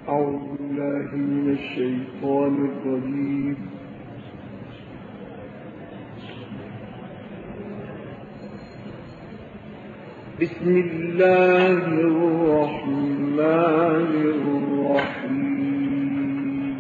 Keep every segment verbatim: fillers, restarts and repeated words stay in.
أعوذ بالله من الشيطان الرجيم. بسم الله الرحمن الرحيم.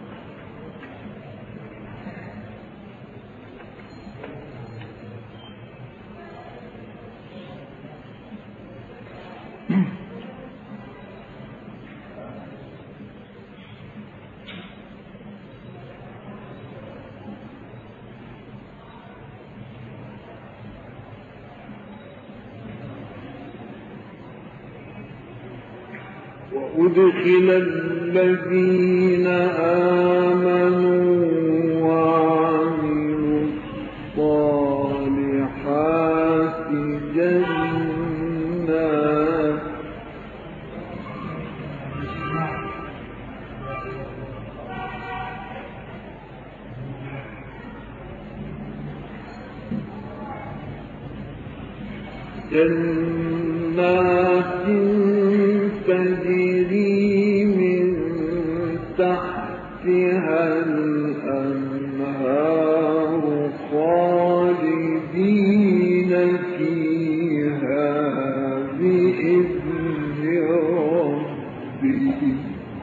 وأدخل الذين آمنوا وعملوا الصالحات جنات جنات تجري من تحتها الأنهار خالدين فيها بإذن ربهم.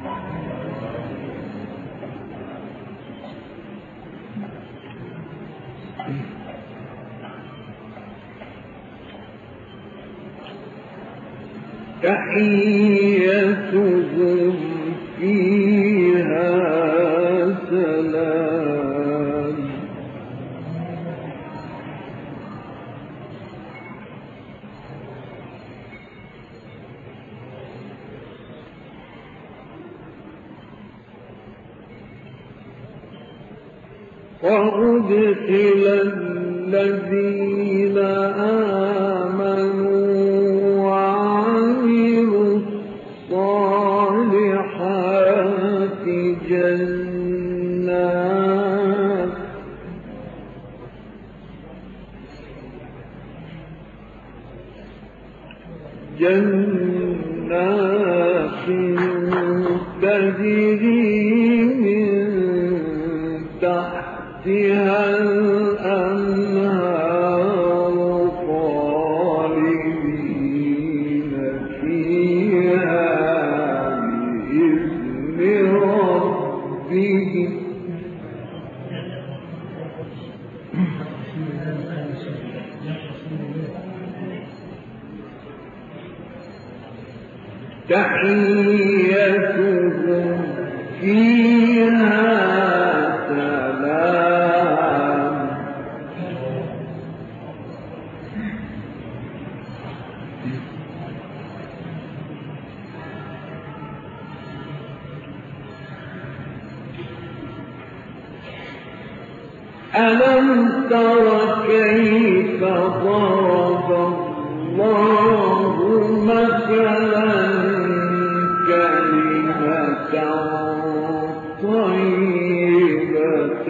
تحيتهم فيها سلام. وأدخل الذين آمنوا جنات جنات تجري من تحتها الأنهار خالدين فيها بإذن ربهم. تحيتهم فيها سلام. ألم تر كيف ضرب الله مثلا كلمة طيبة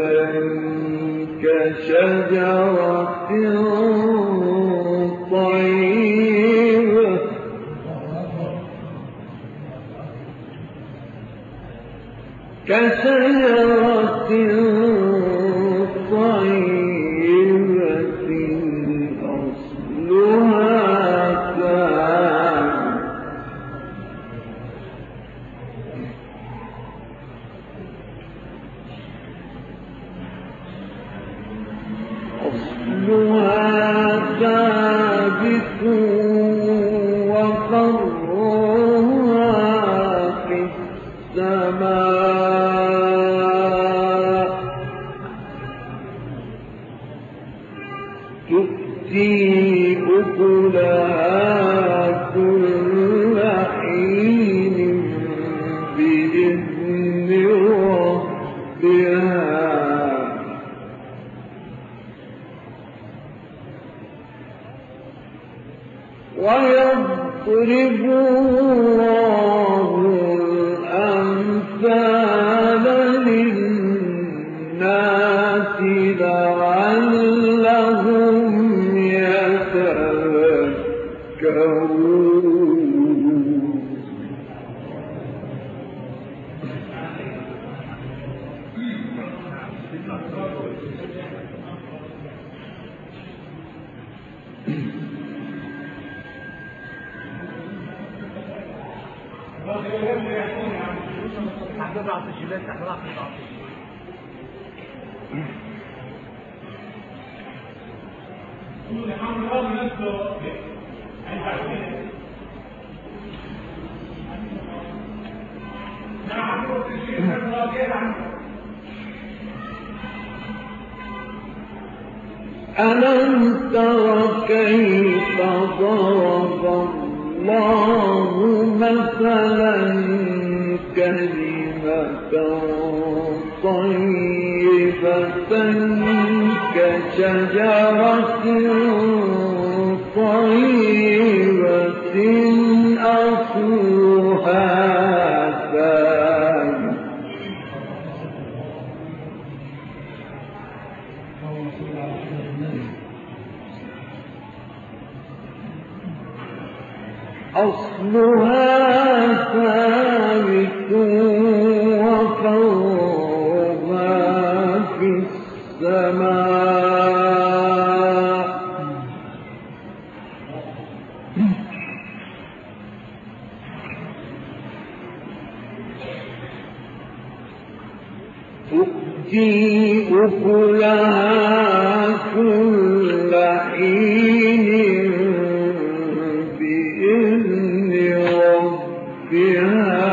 كشجرة طيبة كشجرة طيبة أصلها ثابت أصلها ثابت وفرعها في السماء تؤتي أكلها كل حين بإذن ربها ويضرب الله الأمثال للناس لعلهم يتذكرون. ألم تر كيف ضرب الله مثلا كلمة طيبة كشجرة طيبة أصلها ثابت أصلها ثابت وفرعها في السماء تؤتي أكلها كل حين بإذن ربها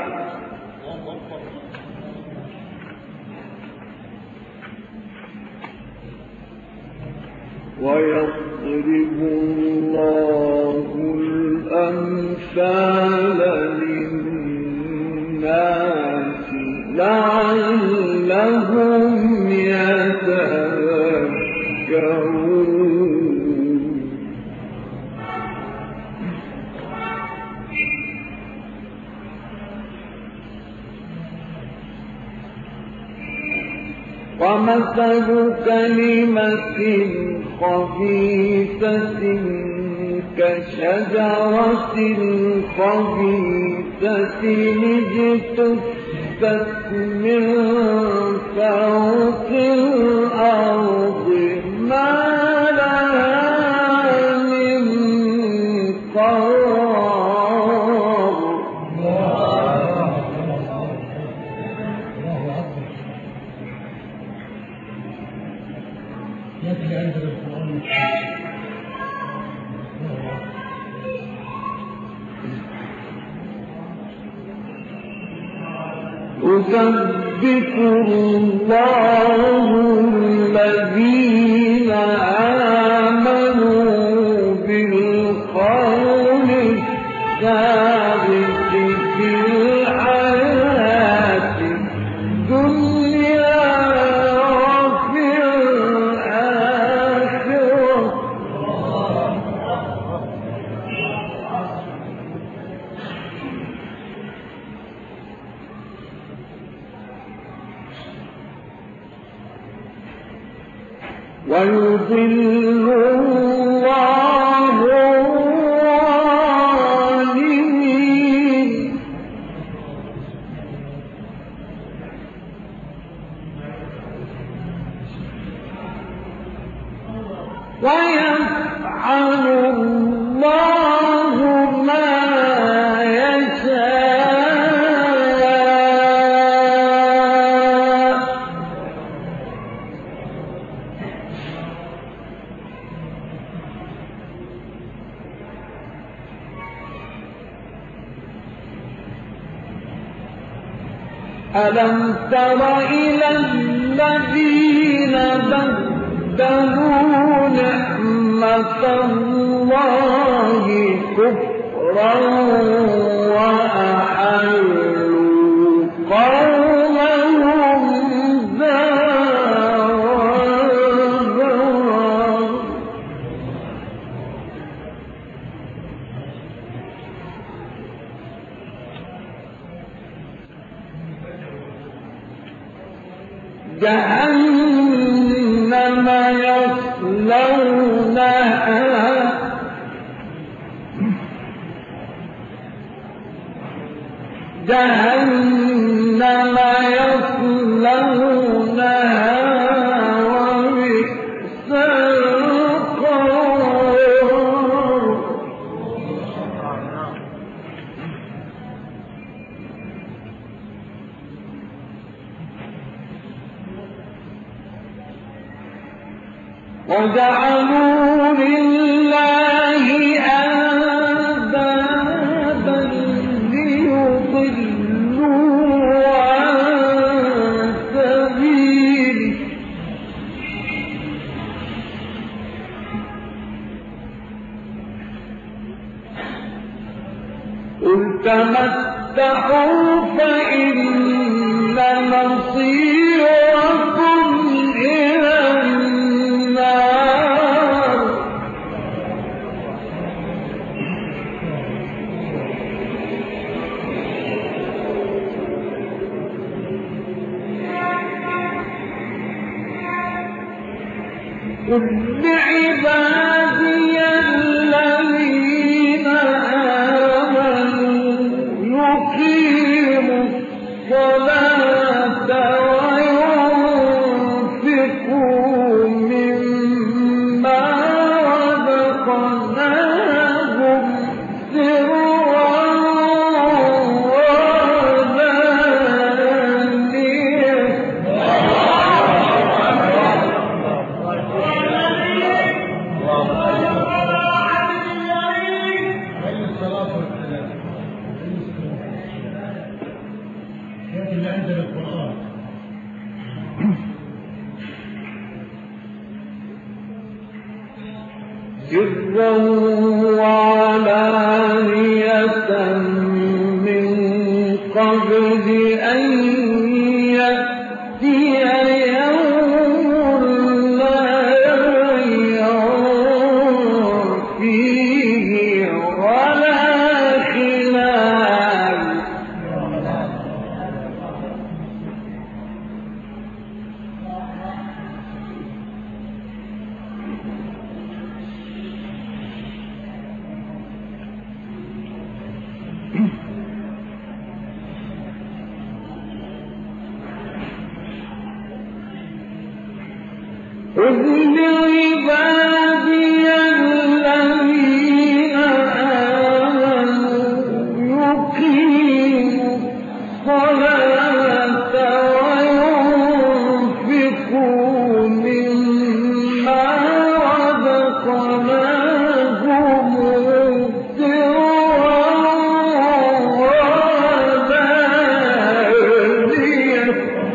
ويضرب الله الأمثال للناس لعلهم يتذكرون ومثل كلمة خبيثة كشجرة خبيثة اجتثت من فوق الأرض ما لها من قرار يثبت الله الذين آمنوا بالقول الثابت في الحياة الدنيا وفي الآخرة ويضل الله الظالمين ويفعل الله ما يشاء ألم تر إلى الذين بدلوا نعمة الله كفرا وأحلوا قومهم دار البوار جهنم يصلونها جهنم يصلونها وبئس القرار وجعلوا لله أندادا ليضلوا عن سبيله قل تمتعوا فإن مصيركم إلى النار قل لعبادي الذين آمنوا يقيموا الصلاة وينفقوا مما رزقناهم سرا سرا وعلانية من قبل أن يأتي يوم لا بيع فيه ولا خلال قل لعبادي الذين آمنوا يقيموا الصلاة وينفقوا مما رزقناهم سرا وعلانية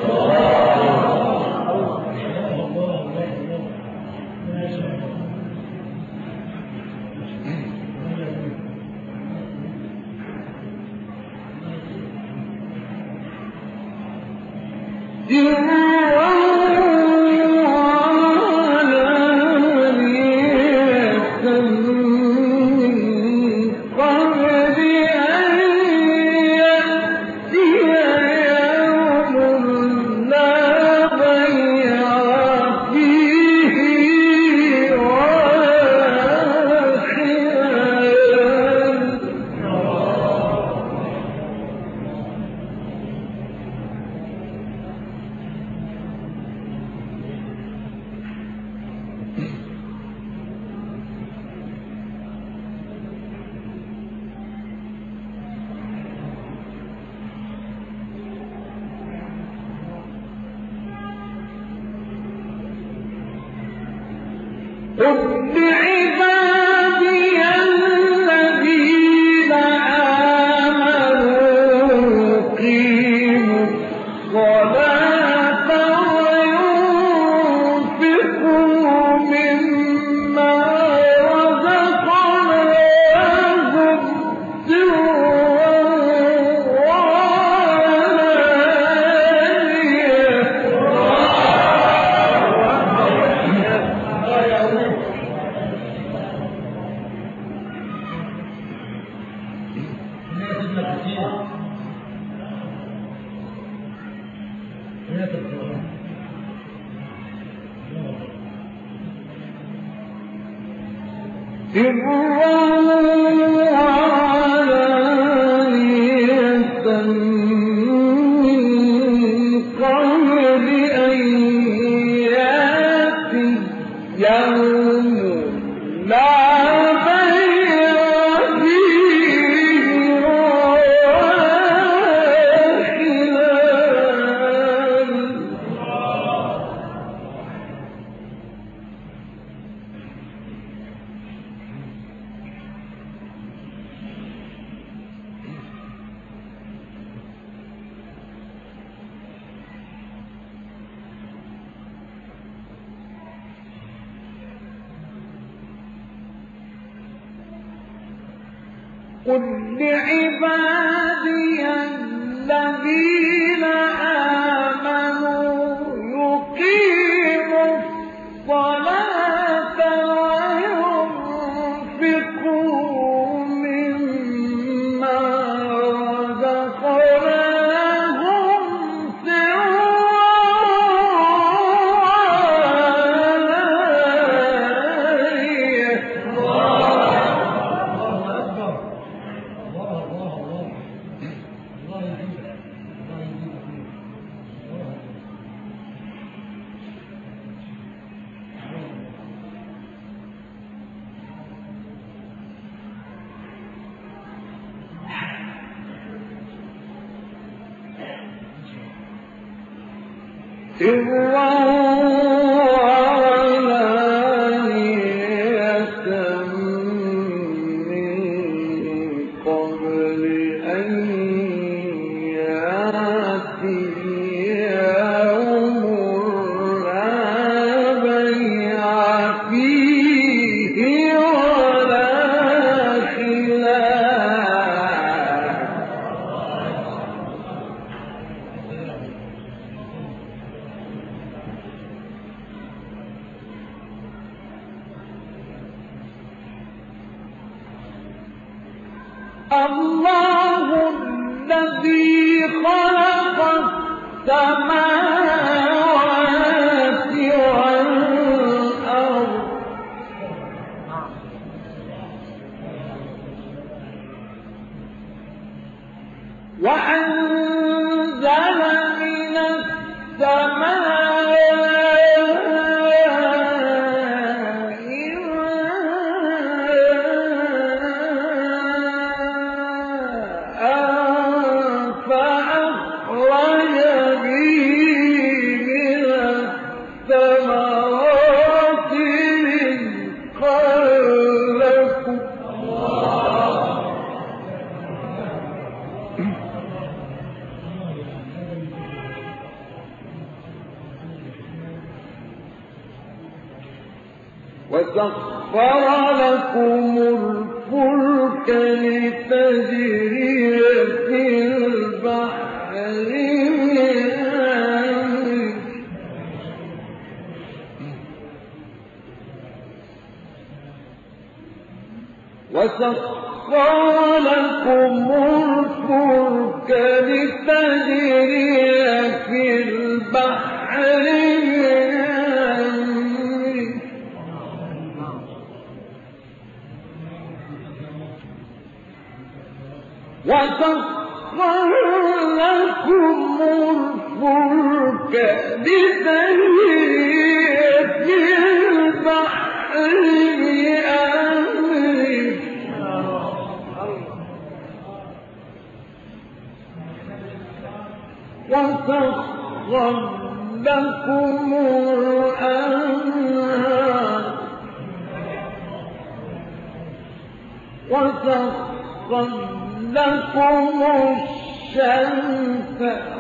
قل لعبادي الذين آمنوا يقيموا الصلاة وينفقوا مما رزقناهم سرا قل لعبادي الذين آمنوا يقيموا الصلاة وينفقوا مما رزقناهم سرا وعلانية. سرا وعلانية من قبل أن يأتي يوم لا بيع فيه ولا خلال. الله الذي خلق السماوات والأرض وأنزل من السماء وسخر لكم الفلك لتجري في البحر بأمره وسخر لكم الفلك لتجري في البحر وسخر لكم الفلك لتجري في البحر بأمره وسخر لكم الأنهار وسخر لكم الشمس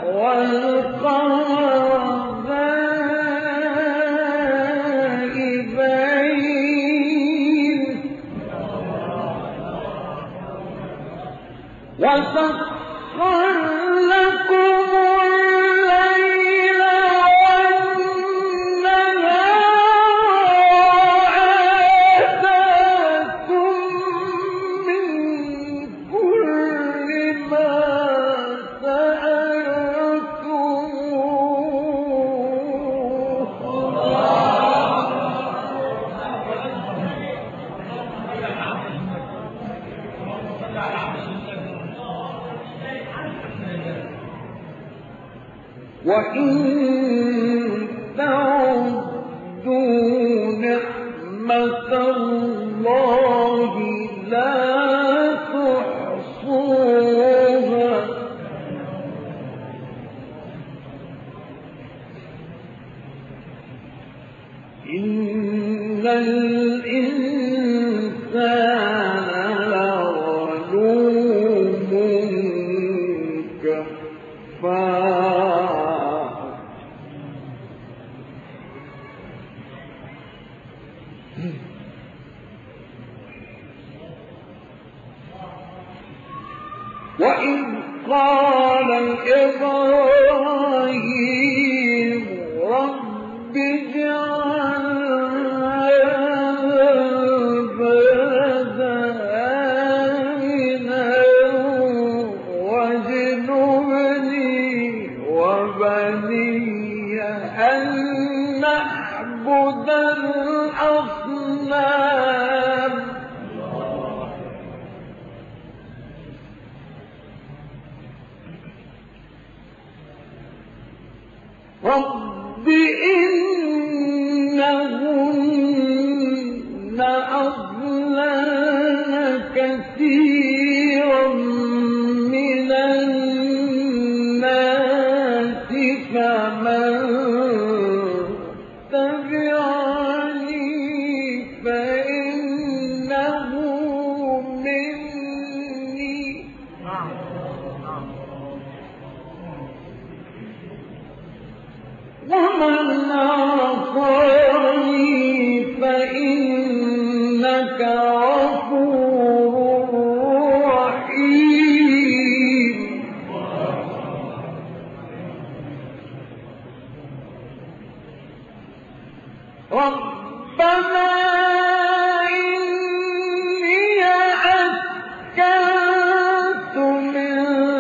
والقمر دائبين وسخر لكم الليل والنهار وآتاكم من كل ما وإن تعدوا نعمة الله لا تحصوها إن الإنسان لظلوم كفار. وإذ قال إبراهيم رب اجعل البلد آمنا واجنبني وبني أن نعبد الأصنام رب إنهن أضللن كثيرا من الناس فمن تبعني فإنه مني ومن عصاني فإنك غفور رحيم ربنا إني أسكنت من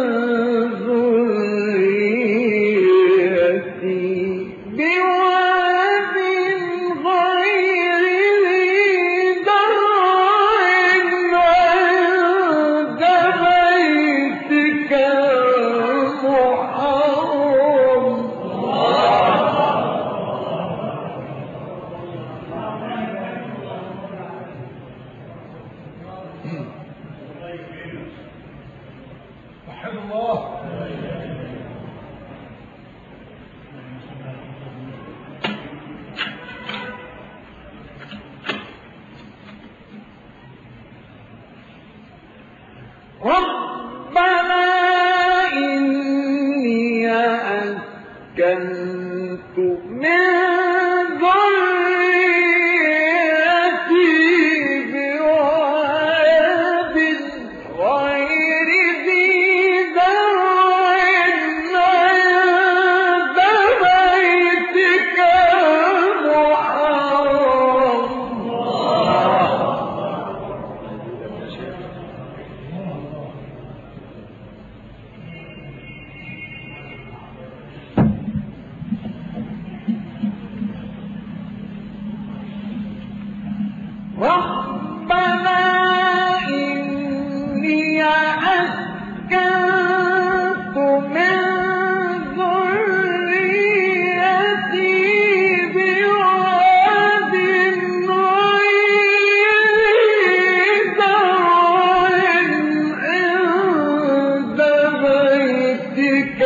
ذريتي بواد غير ذي زرع عند بيتك المحرم وحد الله ربنا إني أسكنت من ذريتي بواد غير ذي زرع عند بيتك المحرم ربنا إني أسكنت من ذريتي بواد غير زرع عند بيتك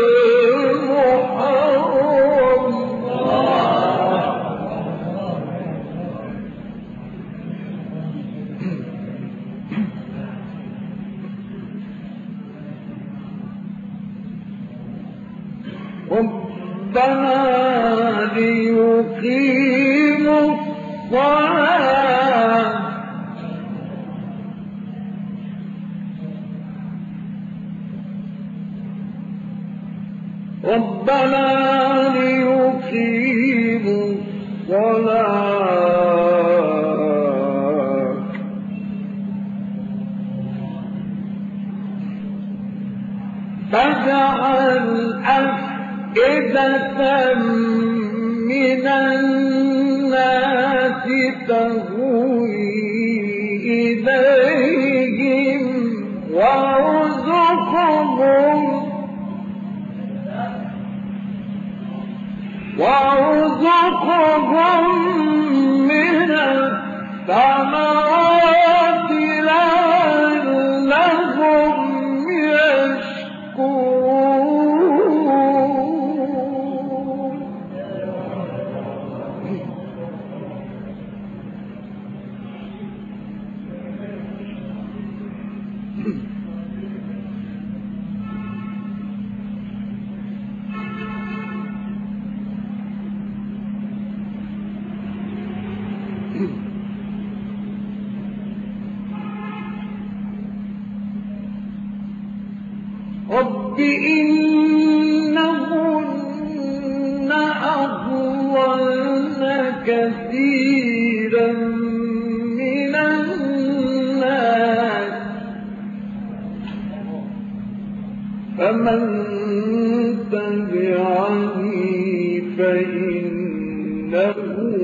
المحرم ربنا ليقيموا الصلاة ربنا ليقيموا الصلاة فاجعل أفئدة من الناس تهوي إليهم وارزقهم وارزقهم من الثمرات لعلهم يشكرون كثيرا من الناس فمن تبعني فإنه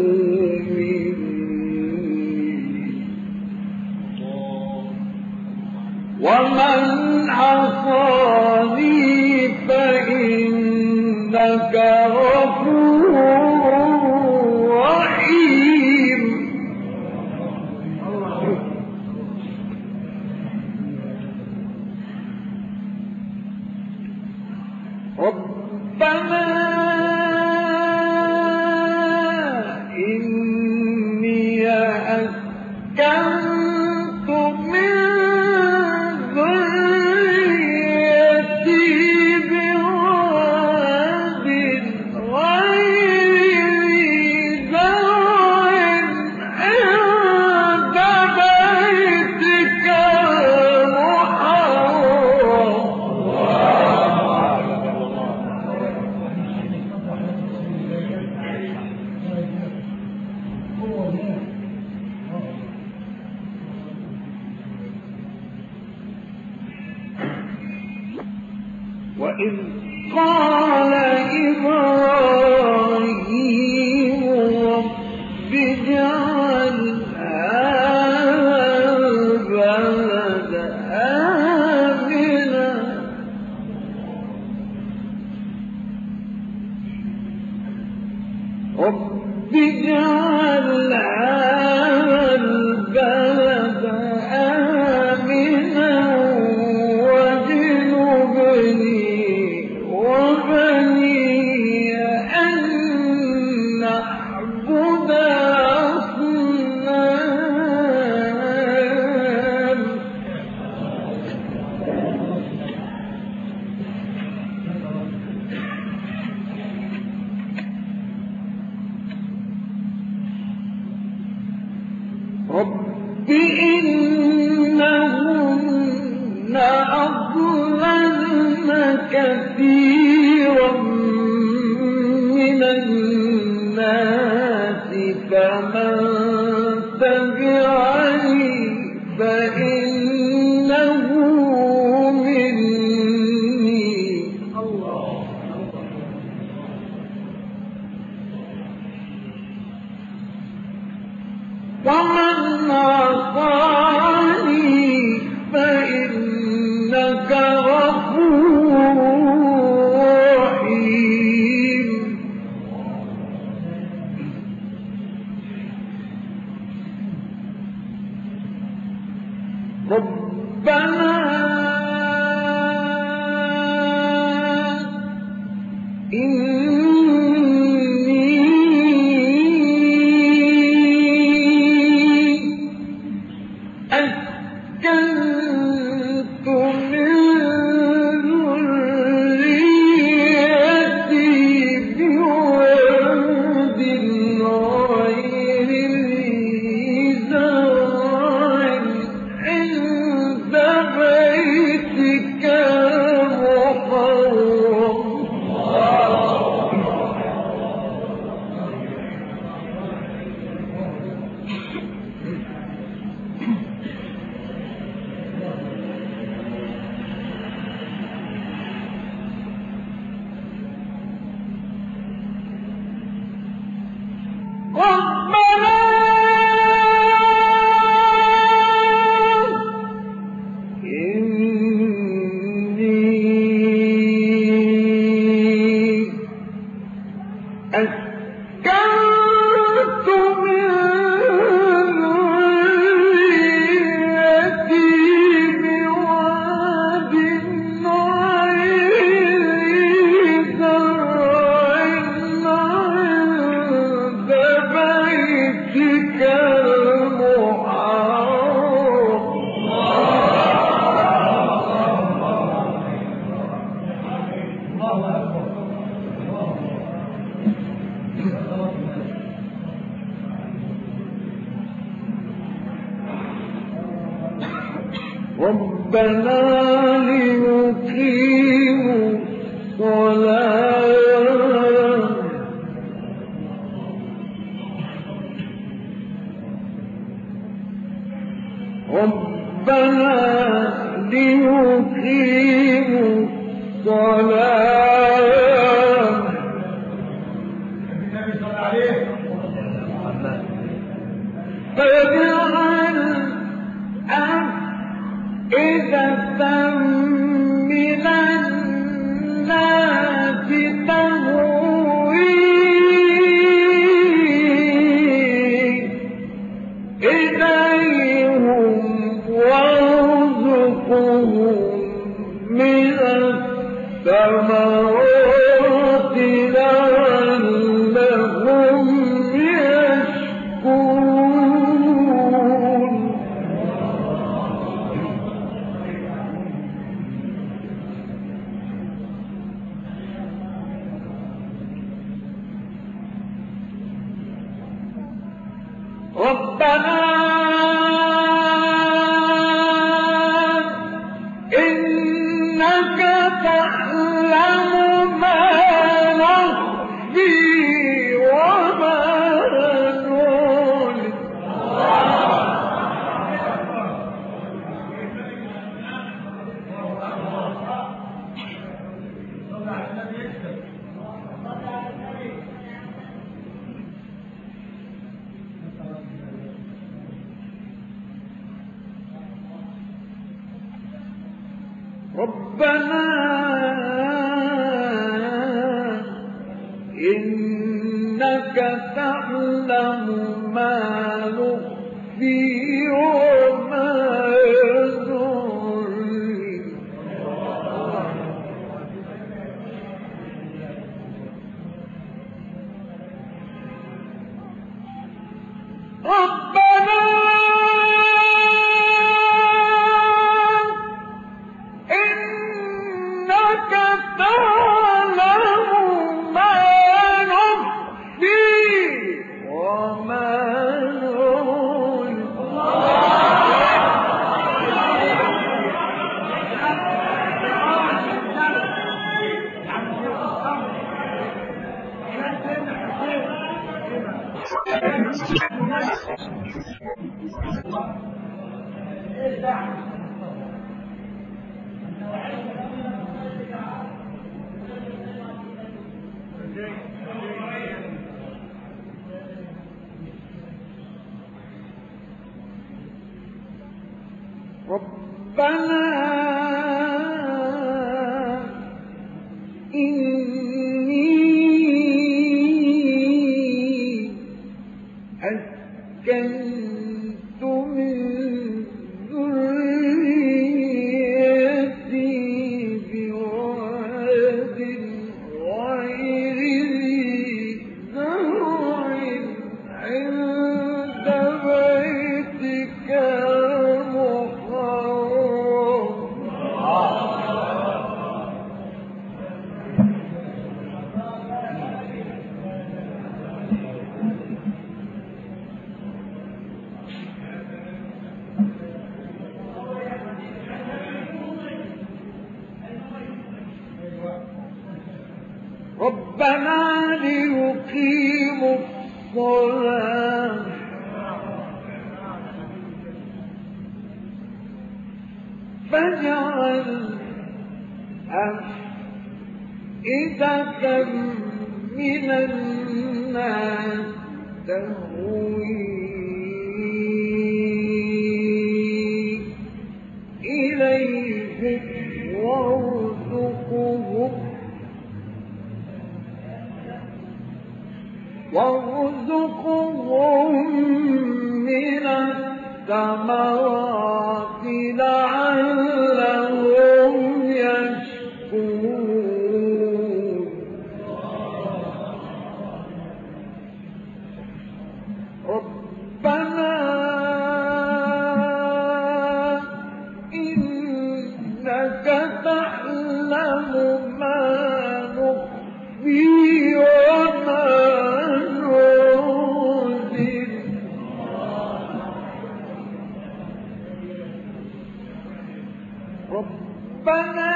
ومن عصاني فإنك غفور رحيم. ربنا إني أسكنت من وإذ قال إبراهيم رب اجعل هذا البلد آمنا رب اجعل هذا البلد آمنا رب إنهن أضللن كثيرا من الناس فمن تبعني فإنه مني ومن عصاني فإنك غفور رحيم. ربنا ربنا ليقيموا الصلاة الثمرات لعلهم يشكرون ربنا إنك تعلم ما نخفي وما نعلن ربنا إنك تعلم ما نخفي وما نعلن ربنا إنك تعلم ما نخفي وما نعلن ربنا إني أسكنت من ذريتي بواد غير ذي زرع عند بيتك ربنا ليقيموا الصلاة فاجعل أفئدة من الناس تهوي إليهم وارزقهم وارزقهم من الثمرات لعلهم يشكرون ربنا إنك تعلم ما نخفي وما ربنا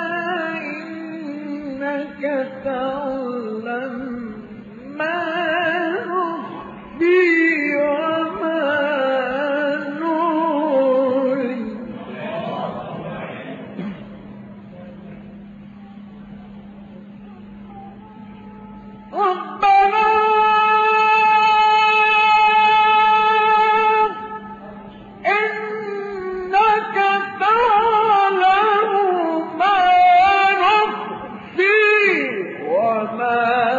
إنك تعلم ما نخفي وما نعلن ربنا إنك تعلم ما نخفي وما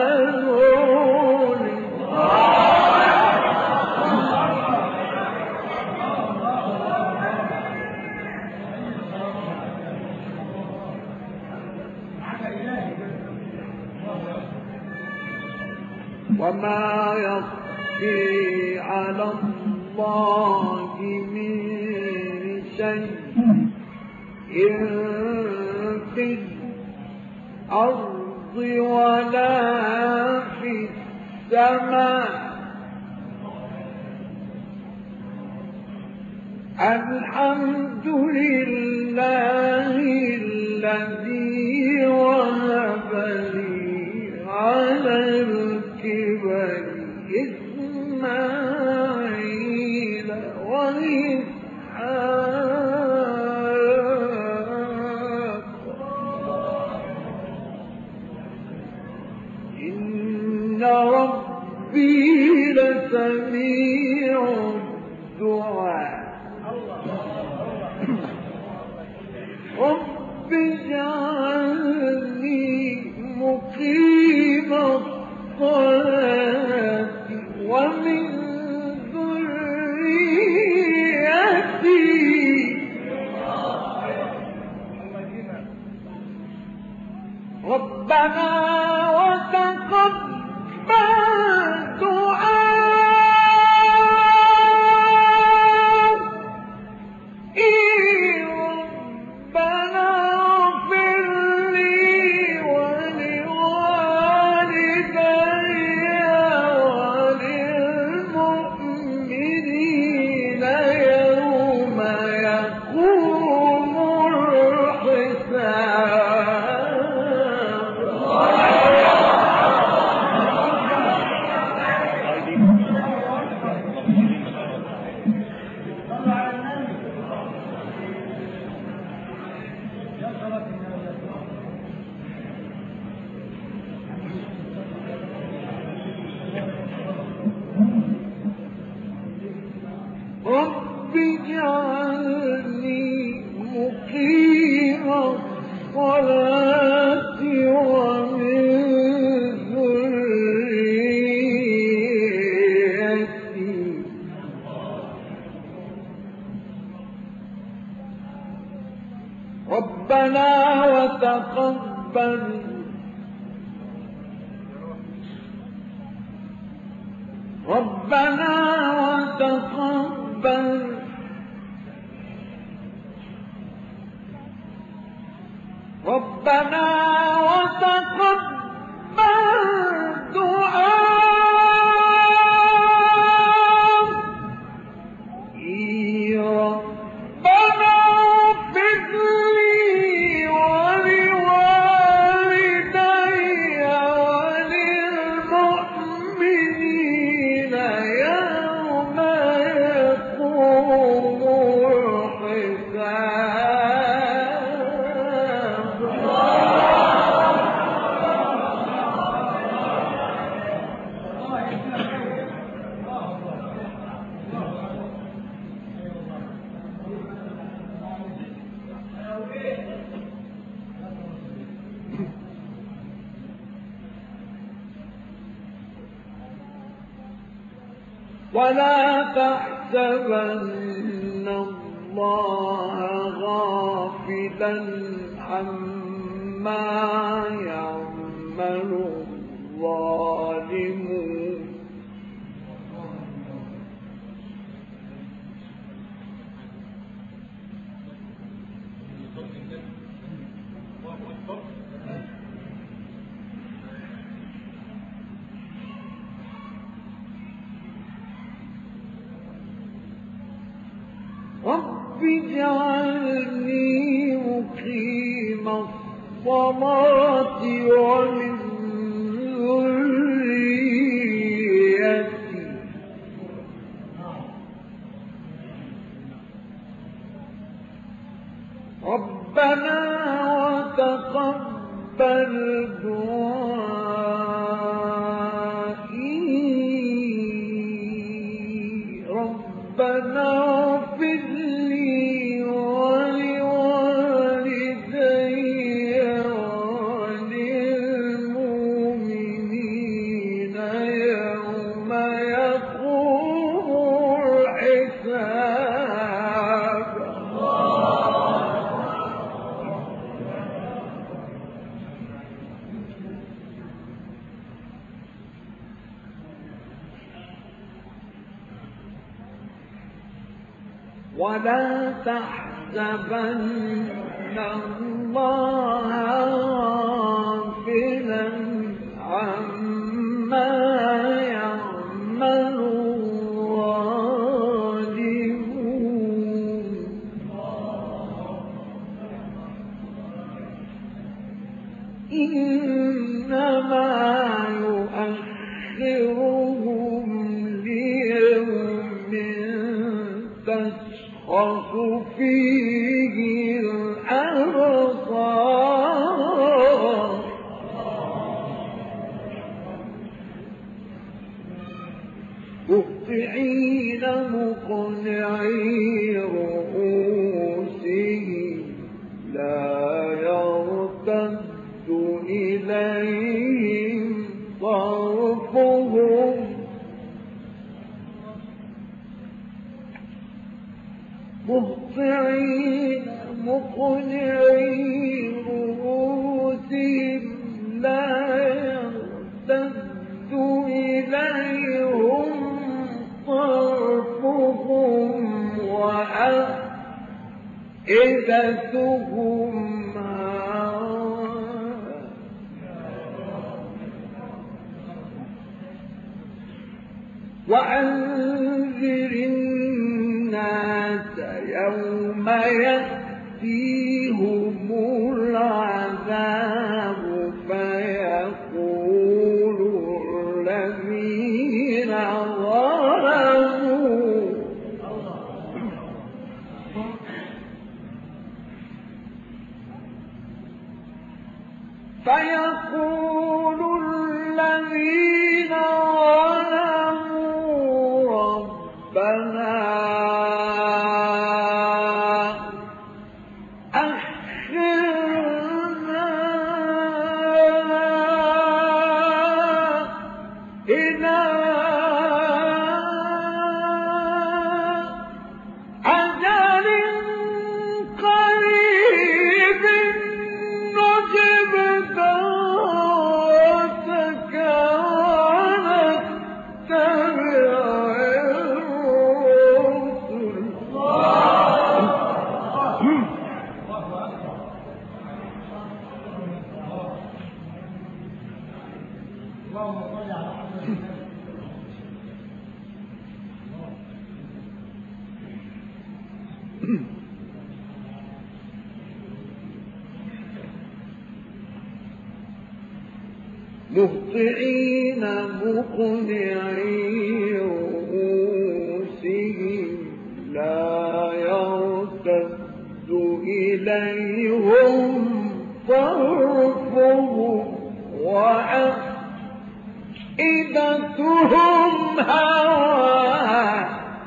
نعلن وما يخفي على الله من شيء في الأرض ولا في السماء. الحمد لله الذي وهب لي على الكبر إسماعيل وإسحاق إن ربي لسميع الدعاء. رب اجعلني مقيم الصلاة ومن ذريتي ربنا وتقبل دعاء ربنا اغفر لي ولوالدي وللمؤمنين يوم يقوم رب اجعلني مقيم الصلاة ومن ذريتي ربنا وتقبل ربنا وتقبل ربنا وتقبل دعاء ربنا اغفر لي ولوالدي وللمؤمنين يوم يقوم ولا تحسبن الله غافلا عما يعمل الظالمون رب اجعلني مقيم الصلاة ومن ذريتي ربنا وتقبل دعائي ربنا اغفر لي ولوالدي وللمؤمنين ولا تحسبن الله غافلا عما يعمل الظالمون إنما يؤخرهم ليوم تشخص فيه الأبصار مهطعين مقنعي رؤوسهم لا يرتد إليهم طرفهم مهطعين مقنعي رؤوسهم لا يرتد إليهم طرفهم وأفئدتهم وأنذر الناس يوم يأتيهم العذاب فيقول الذين ظلموا فيقول الذين ظلموا ربنا أخرنا إلى أجل قريب نجب دعوتك ونتبع مهطعين مقنعي رؤوسهم لا يرتد إليهم طرفهم وأفئدتهم هواء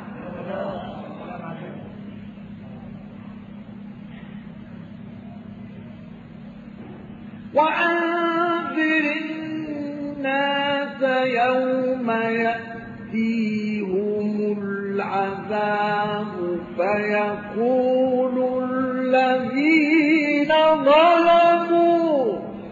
وأنذر الناس يوم يأتيهم العذاب فيقول الذين ظلموا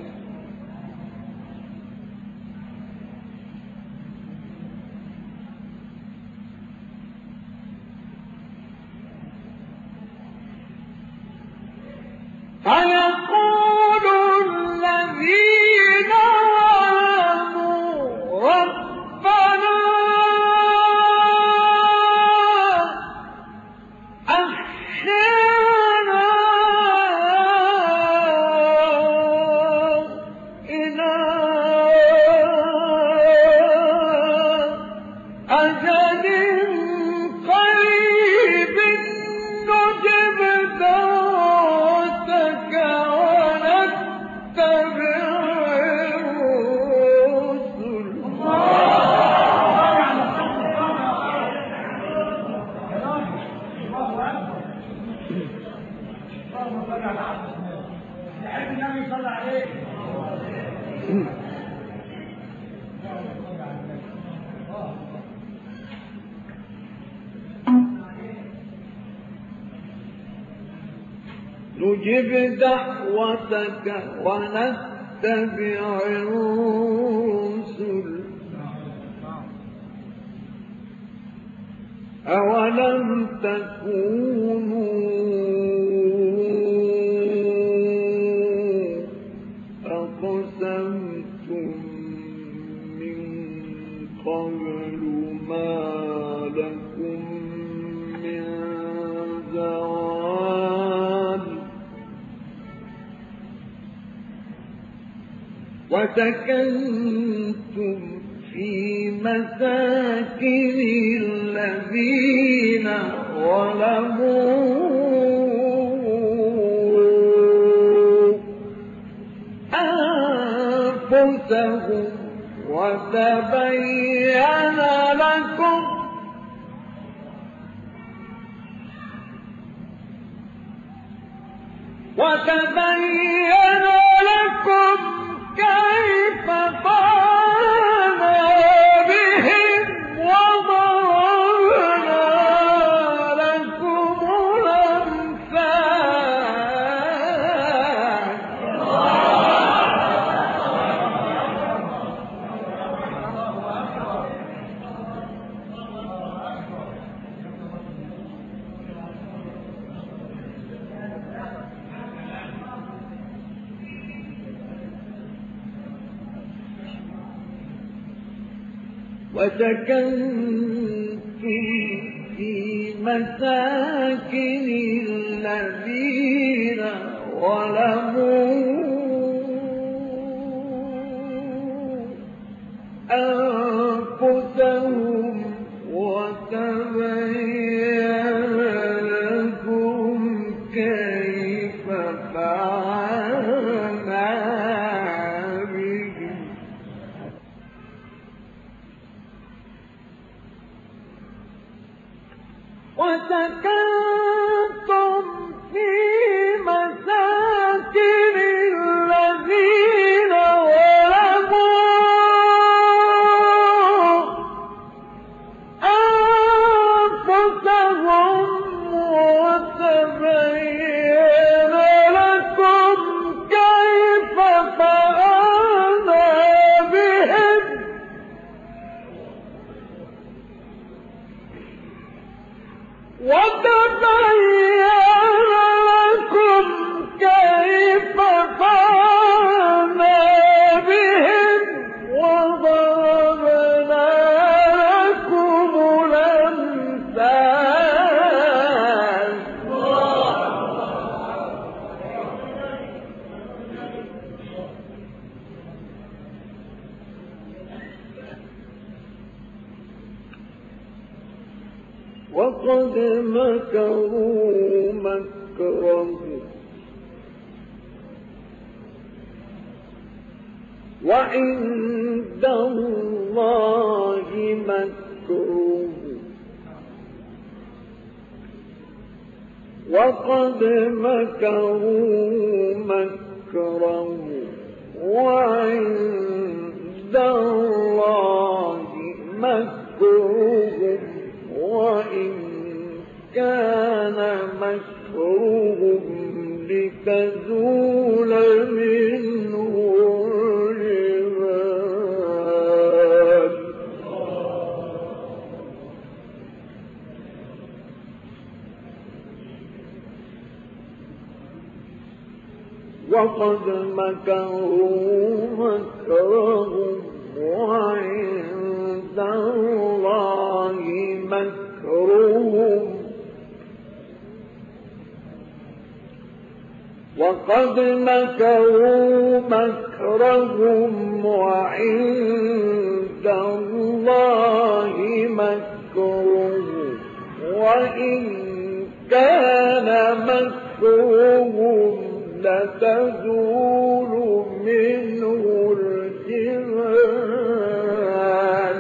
فيقول الذين ظلموا ربنا أخرنا إلى أجل قريب نجب دعوتك ونتبع نجب دعوتك ونتبع الرسل أولم تكونوا أقسمتم من قبل ما لكم من زوال وسكنتم في مساكن الذين ظلموا أنفسهم وتبين لكم وتبين لكم كيف فعلنا بهم وضربنا لكم الأمثال وسكنتم في مساكن الذين ظلموا أنفسهم وتبين لكم كيف فعلنا بهم وسكنتم في مساكن الذين ظلموا أنفسهم وتبين لكم كيف فعلنا بهم وتبين لكم كيف فعلنا بهم وضربنا لكم الأمثال وقد مكروا مكرهم وعند الله مكرهم وقد مكروا مكرهم وعند الله مكرهم وإن كان مكرهم لتزول منه الجبال وقد مكروا مكرهم وعند الله مكرهم وقد مكروا مكرهم وعند الله مكرهم وإن كان مكرهم لتزول منه الجبال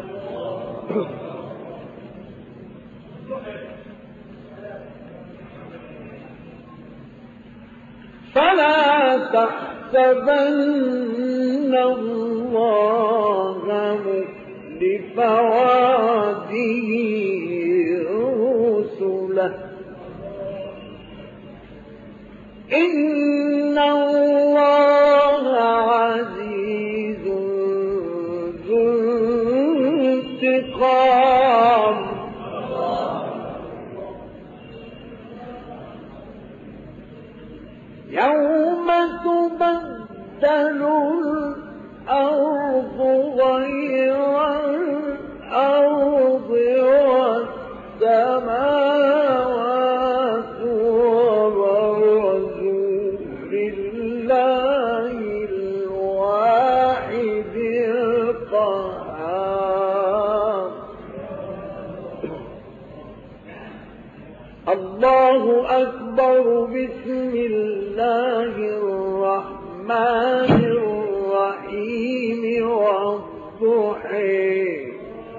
فلا تحسبن الله مخلف وعده رسله إن الله عزيز ذو انتقام الله أكبر. بسم الله الرحمن الرحيم والضحى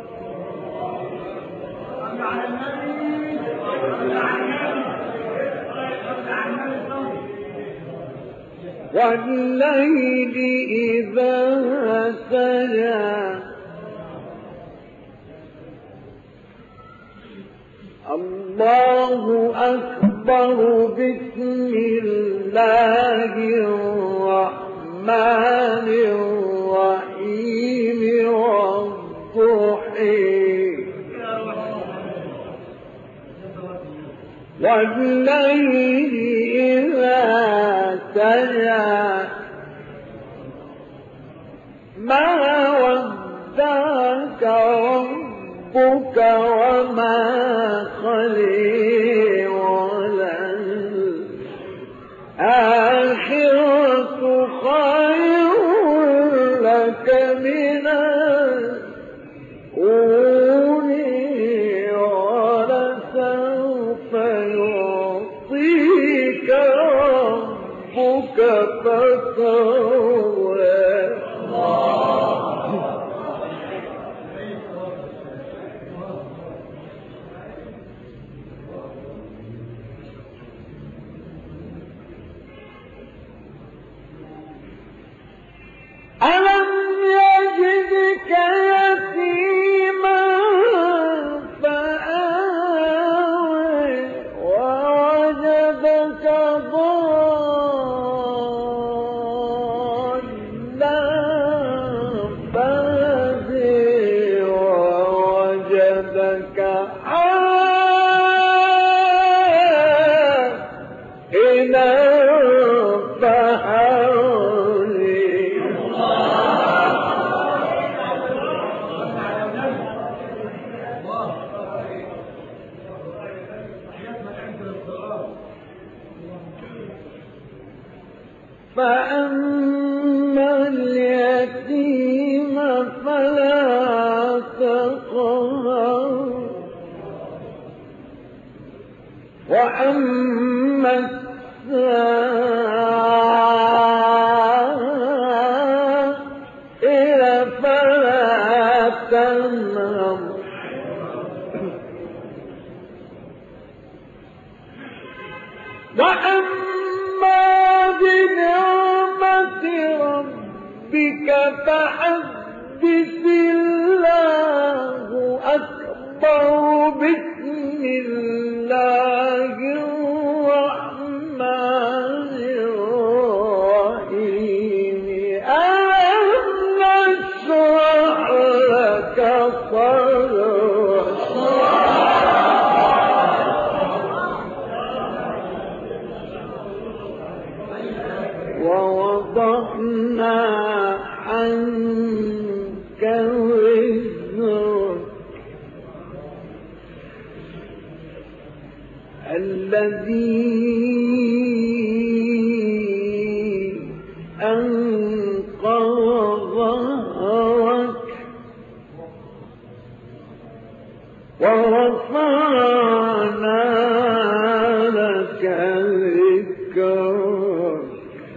والليل إذا سجى الله أكبر. بسم الله الرحمن الرحيم والضحى والليل إذا سجى ما ودعك ربك وما خلي وللآخرة خير لك من الأولى ولسوف يعطيك ربك فترضى. ألم يجدك يتيما فآوى ووجدك ضالا فهدى ووجدك عائلا فأغنى. فأما اليتيم فلا تقهر وأما السائل فلا تنهر. وأما بنعمة ربك فحدث الله أكبر. بسم الله الرحمن الرحيم. ألم نشرح لك صدرك ووضعنا عنك وزرك الذي أنقض ظهرك ورفعنا لك ذكرك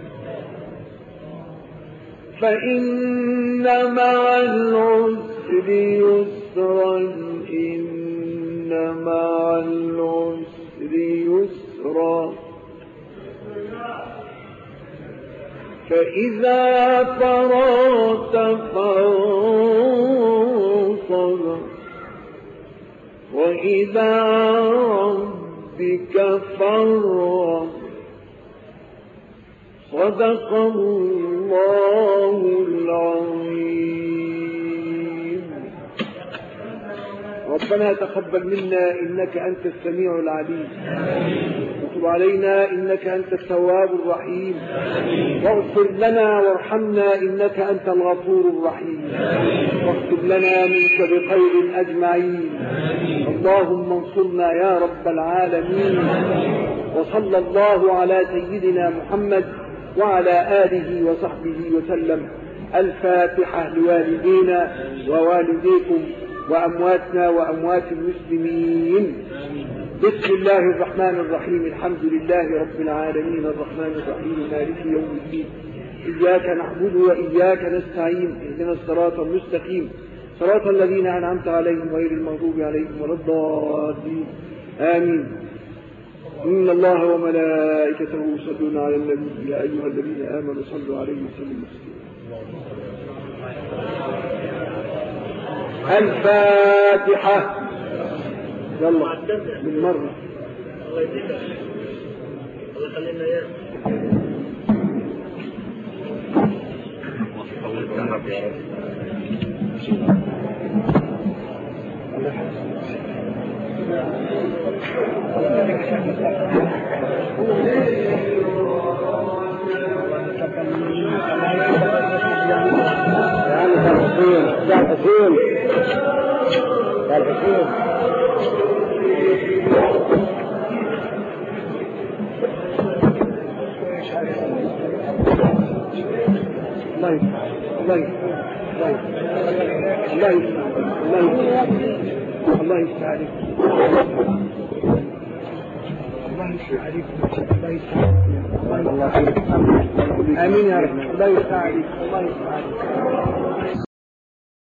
فإن مع العسر يسرا إن مع العسر يسرا فإذا فرغت فانصب وإلى ربك فارغب. صدق الله العظيم. ربنا تقبل منا إنك أنت السميع العليم وتب علينا إنك أنت التواب الرحيم واغفر لنا وارحمنا إنك أنت الغفور الرحيم واكتب لنا منك بخير أجمعين. اللهم انصرنا يا رب العالمين. وصلى الله على سيدنا محمد وعلى آله وصحبه وسلم. الفاتحة لوالدينا ووالديكم وأمواتنا وأموات المسلمين. بسم الله الرحمن الرحيم. الحمد لله رب العالمين الرحمن الرحيم مالك يوم الدين. إياك نعبد وإياك نستعين. اهدنا الصراط المستقيم صراط الذين أنعمت عليهم غير المغضوب عليهم ولا الضالين. آمين. إن الله وملائكته يصلون على النبي يا أيها الذين آمنوا صلوا عليه وسلموا تسليما. الفاتحة. يلا من مرة. الله يديك الله يخلينا اياك. الله يستعليك. آمين يا رب. الله يستعليك. الله يستعليك.